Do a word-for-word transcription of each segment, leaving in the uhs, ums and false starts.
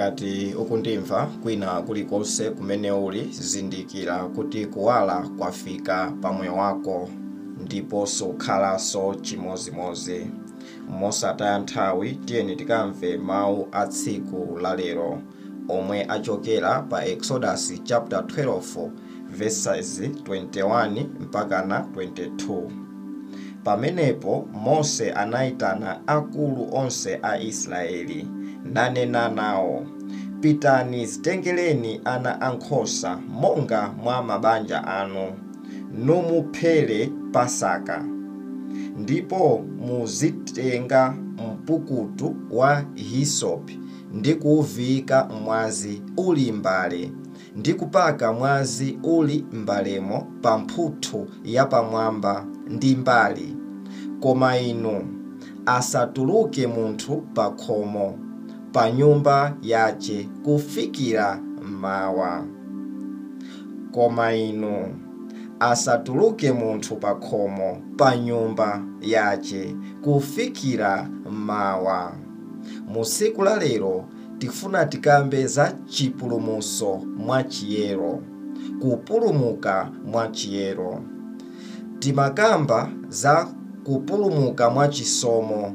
ngati ukundimva kwina kulikonse kumene uli, zindikira kuti kuwala kwafika pa moyo wako ndipo sukhalanso chimozimozi. Mosataya nthawi, tiyeni tikamve mawu a tsiku la lero omwe achokera pa Exodus chapter twelve verses twenty-one mpaka na twenty-two. Pamenepo Mose anayitana akulu onse a Israeli nanena nawo, pitani zitengereni ana ankhosa monga mwa mabanja anu, numuphere Pasaka. Ndipo muzitenga mpukutu wa hisopi ndi kuuvika mwazi uli mbale, ndi kupaka mwazi uli mbalemo pa mphuthu ya pamwamba ndi mbali. Koma inu asatuluke munthu pa khomo pa nyumba yace kufikira mawa. Koma inu asatuluke munthu pa khomo pa nyumba yace kufikira mawa. Musiku la lero tifuna tikambe za chipulumuso mwa chiyero, kupulumuka mwa chiyero. Timakamba za kupulumuka mwa chisomo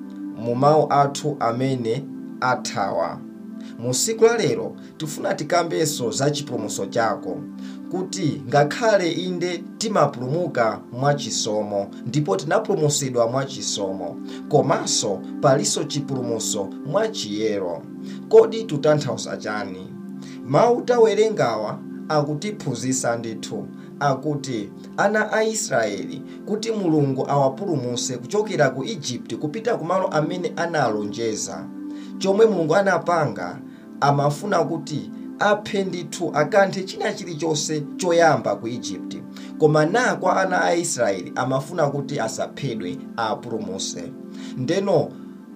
mu mawu athu amene athawa. Musiku la lero tifuna tikambenso za chipulumuso chako, kuti ngakhale inde timapulumuka mwa chisomo ndipo tinapulumusidwa mwa chisomo, komanso palinso chipulumuso mwa chiyero. Kodi tutanthauza chani? Mawu tawerengawa akutiphunzitsa ndithu, akuti ana a Israeli kuti Mulungu awapulumuse kuchokera ku Egypt kupita kumalo amene analonjeza. Chomwe Mulungu anapanga, amafuna kuti aphe ndithu akanthe china chilichonse choyamba ku Egypt. Koma na kwa ana a Israeli amafuna kuti asaphedwe, apulumuse. Ndeno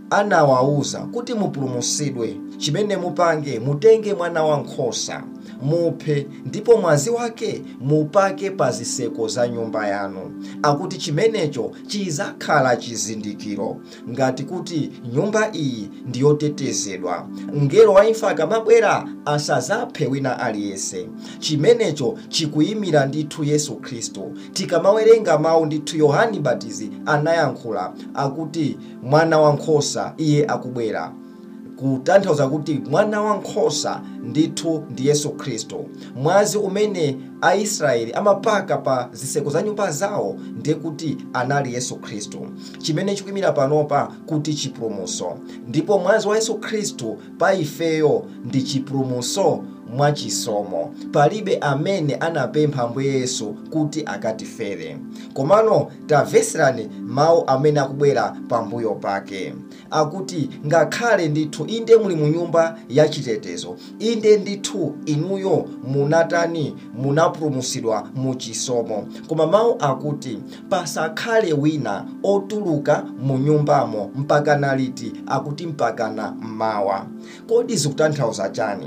anawauza kuti mupulumusidwe, chimene mupange mutenge mwana wankhosa muphe, ndipo mwazi wake mupake pa ziseko za nyumba yanu. Akuti chimenecho chizakhala chizindikiro ngati kuti nyumba iyi ndiyotetezedwa. Mngelo wa imfa akamabwera asazaphe wina aliyense. Chimenecho chikuyimira ndithu Yesu Khristu. Tikamawerenga mawu ndithu Yohane Batizi anayankhula akuti mwana wankhosa iye akubwera, kutanthauza kuti mwana wankhosa ndithu ndi Yesu Khristu. Mwazi umene Aisraeli amapaka pa ziseko za nyumba zawo ndiye kuti anali Yesu Khristu. Chimene chikuyimira panopa kuti chipulumuso, ndipo mwazi wa Yesu Khristu pa ifeyo ndi chipulumuso mwa chisomo. Palibe amene anapempha Ambuye Yesu kuti akatifere. Komano tamveserani mawu amene akubwera pambuyo pake. Akuti ngakhale ndithu inde muli mu nyumba ya chitetezo, inde ndithu inuyo munatani munapulumusidwa mu chisomo, koma mawu akuti pasakhale wina otuluka mu nyumbamo mpaka naliti, akuti mpaka na mawa. Kodi zikutanthauza chani?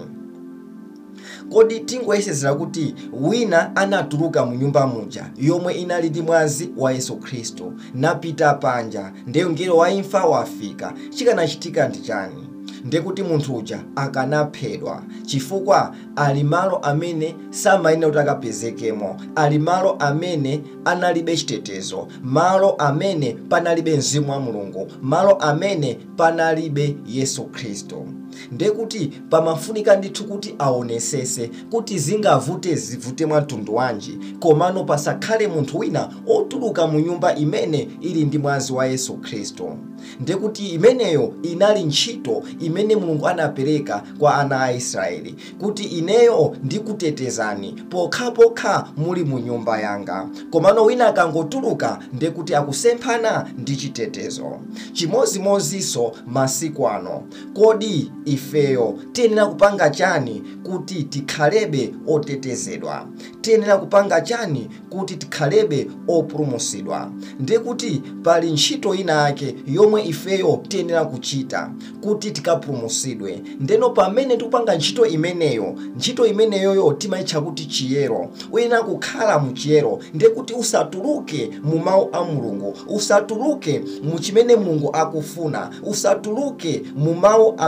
Kodi tingoyesezera kuti wina anatuluka mu nyumba muja yomwe inali ndi mwazi wa Yesu Khristu napita panja, ndiye mngelo wa imfa wafika, chikanachitika ndi chani? Ndiye kuti munthu uja akanaphedwa, chifukwa ali malo amene samayenera kuti akapezekemo, ali malo amene analibe chitetezo, malo amene panalibe mzimu wa Mulungu, malo amene panalibe Yesu Khristu. Ndiye kuti pamafunika ndithu kuti aonesese kuti zingavute zivute mwa mtundu wanji, komano pasakhale munthu wina otuluka mu nyumba imene ili ndi mwazi wa Yesu Khristu. Ndiye kuti imeneyo inali ntchito imene Mulungu anapereka kwa ana a Israeli, kuti ineyo ndikutetezani pokhapokha muli mu nyumba yanga, komano wina akangotuluka ndiye kuti akusemphana ndi chitetezo. Chimozimozinso masiku ano, kodi ifeyo tiyenera kupanga chani kuti tikhalebe otetezedwa? Tiyenera kupanga chani kuti tikhalebe opulumusidwa? Ndiye kuti pali ntchito ina yake yomwe ifeyo tiyenera kuchita kuti tikapulumusidwe. Ndeno pamene tikupanga ntchito imeneyo, ntchito imeneyoyo timayitcha kuti chiyero. Uyenera kukhala mu chiyero, ndiye kuti usatuluke mu mawu a Mulungu, usatuluke mu chimene Mulungu akufuna, usatuluke mu mawu amene Mulungu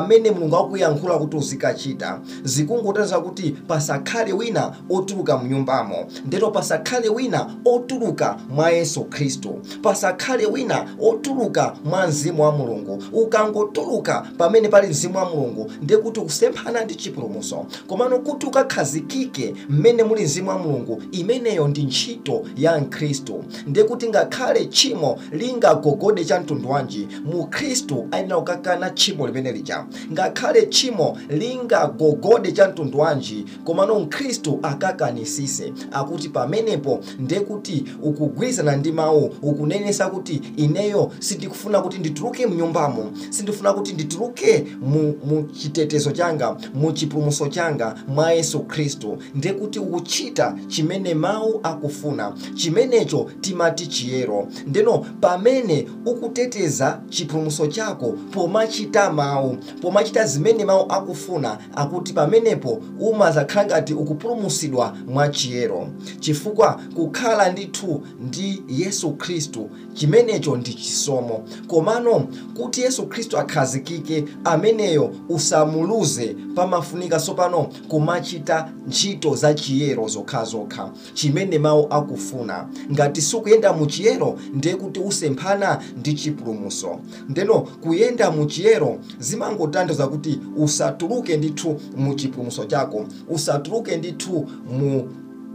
mulungu akuyankhula kuti uzikachita. Zikungotanthauza kuti pasakhale wina otuluka mnyumbamo, ndero pasakhale wina otuluka mwa Yesu Khristu, pasakhale wina otuluka mwa mzimu wa mulungu. Ukangotuluka pamene pali mzimu wa mulungu ndiye kuti ukusemphana ndi chipulumutso. Komano kuti ukakhazikike mmene muli mzimu wa mulungu, imeneyo ndi ntchito ya Mkhristu. Ndiye kuti ngakhale tchimo lingagogode cha mtundu wanji, mu Khristu ayenera kukakana tchimo limene lija. Ngakhale tchimo lingagogode cha mtundu wanji, komano Mkhristu akakanisise, akuti pamenepo ndiye kuti ukugwirizana ndi mawu, ukunenesa kuti ineyo sindikufuna kuti ndituluke mnyumbamo, sindifuna kuti ndituluke mu, mu chitetezo changa, mu chipulumutso changa mwa Yesu Khristu. Ndiye kuti ukuchita chimene mawu akufuna, chimenecho timati chiyero. Ndeno pamene ukuteteza chipulumutso chako pomachita mawu, pomachita zimene mawu akufuna, akuti pamenepo umazakhala ngati ukupulumutsidwa mwa chiyero, chifukwa kukhala ndithu ndi Yesu Khristu chimenecho ndi chisomo. Komano kuti Yesu Khristu akhazikike, ameneyo usamuluze, pamafunika sopano kumachita ntchito za chiyero zokhazokha, chimene mawu akufuna. Ngati sukuyenda mu chiyero ndiye kuti usemphana ndi chipulumutso. Ndeno kuyenda mu chiyero zimangotanthauza kuti usatuluke ndithu mu chipulumutso chako, usatuluke ndithu mu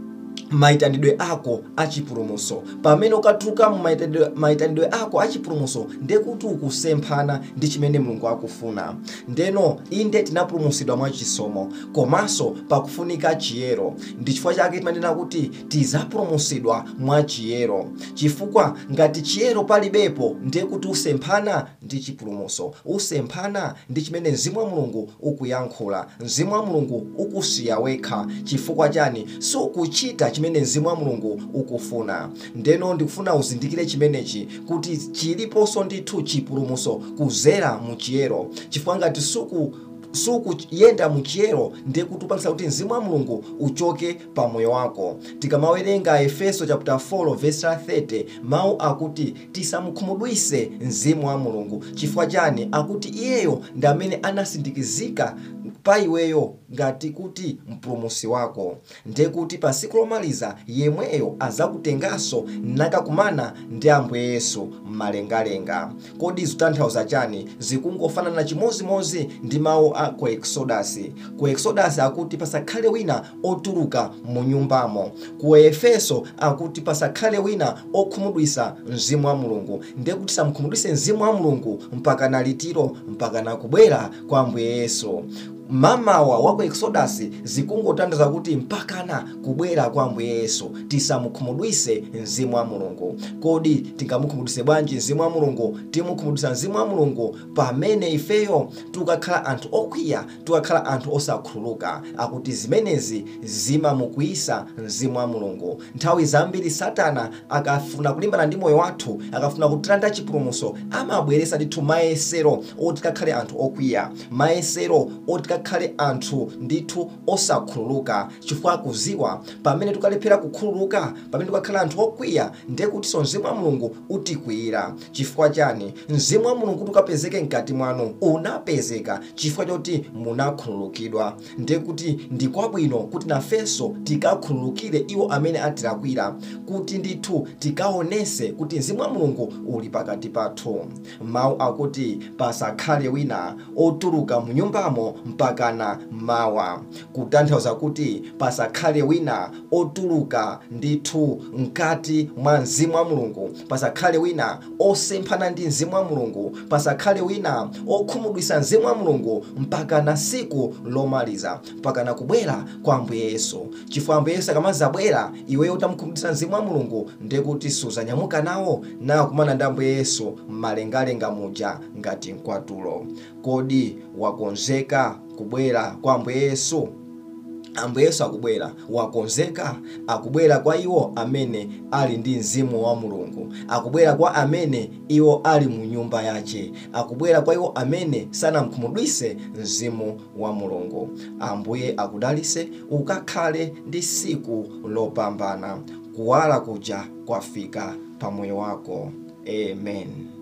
maitanidwe ako achipulumutso. Pamene ukatuluka mu maitanidwe ako achipulumutso ndiye kuti ukusemphana ndi chimene mulungu akufuna. Ndeno inde tinapulumutsidwa mwa chisomo, komanso pakufunika chiyero. Ndi chifukwa chake timanena kuti tizapulumutsidwa mwa chiyero, chifukwa ngati chiyero palibepo ndiye kuti usemphana ndi chipulumutso, usemphana ndi chimene mzimu wa mulungu ukuyankhula, mzimu wa mulungu ukusiya wekha. Chifukwa chani? So kuchita chimene mzimu wa mulungu ukufuna. Ndeno ndikufuna uzindikire chimenechi kuti chiliponso ndithu chipulumutso kuzera mu chiyero, chifukwa ngati suku suku yenda mu chiyero ndiye kuti upangisa kuti mzimu wa mulungu uchoke pa moyo wako. Tikamawerenga Efeso chapter four verse thirty, mawu akuti tisamukhumudwise mzimu wa mulungu. Chifukwa chani? Akuti iyeyo ndi amene anasindikizika pa iweyo ngati kuti mpulumutsi wako. Ndiye kuti pa tsiku lomaliza yemweyo azakutenganso nakakumana ndi Ambuye Yesu mmalengalenga. Kodi zitanthauza chani? Zikungofanana chimozimozi ndi mawu a ku Exodus. Ku Exodus akuti pasakhale wina otuluka mu nyumbamo. Ku Efeso akuti pasakhale wina okhumudwisa mzimu wa mulungu. Ndiye kuti samkhumudwise mzimu wa mulungu mpaka na litiro, mpaka na kubwera kwa Ambuye Yesu. Mamawa wako Exodus zikungotanthauza kuti mpakana kubwera kwa Ambuye Yesu tisamukhumudwise mzimu wa mulungu. Kodi tingamukhumudwise bwanji mzimu wa mulungu? Timukhumudwisa mzimu wa mulungu pamene ifeyo tukakhala anthu okwiya, tukakhala anthu osakhululuka. Akuti zimenezi zimamukwiyisa mzimu wa mulungu. Nthawi zambiri Satana akafuna kulimbana ndi moyo wathu, akafuna kutilanda chipulumutso, amabweresa ndithu mayesero oti kakhale anthu okwiya, mayesero oti kakhale anthu ndithu osakhululuka. Chifukwa kuziwa pamene tukalephera kukhululuka, pamene tukakhala anthu okwiya, ndiye kuti so mzimu wa mulungu utikwiyira. Chifukwa chani? Mzimu wa mulungu tukapezeke mkati mwanu, unapezeka chifukwa choti munakhululukidwa. Ndiye kuti ndi kwabwino kuti nafenso tikakhululukire iwo amene atilakwira, kuti ndithu tikaonese kuti mzimu wa mulungu uli pakati pathu. Mawu akuti pasakhale wina otuluka mu nyumbamo mpakana mawa, kutanthauza kuti pasakhale wina otuluka ndithu mkati mwa mzimu wa mulungu, pasakhale wina osemphana ndi mzimu wa mulungu, pasakhale wina okhumudwisa mzimu wa mulungu mpakana siku lomaliza, mpakana kubwera kwa Ambuye Yesu. Chifukwa Ambuye Yesu akamazabwera iweyo utamukhumudwisa mzimu wa mulungu, ndiye kuti suzanyamuka nawo nawo kumana ndi Ambuye Yesu mmalengalenga muja ngati mkwatulo. Kodi wakonzeka kubwera kwa Ambuye Yesu? Ambuye Yesu akubwera, wakonzeka? Akubwera kwa iwo amene ali ndi mzimu wa mulungu, akubwera kwa amene iwo ali mu nyumba yache, akubwera kwa iwo amene sanamkhumudwise mzimu wa mulungu. Ambuye akudalise ukakhale ndi siku lopambana, kuwala kuja kwafika pa moyo wako. Amen.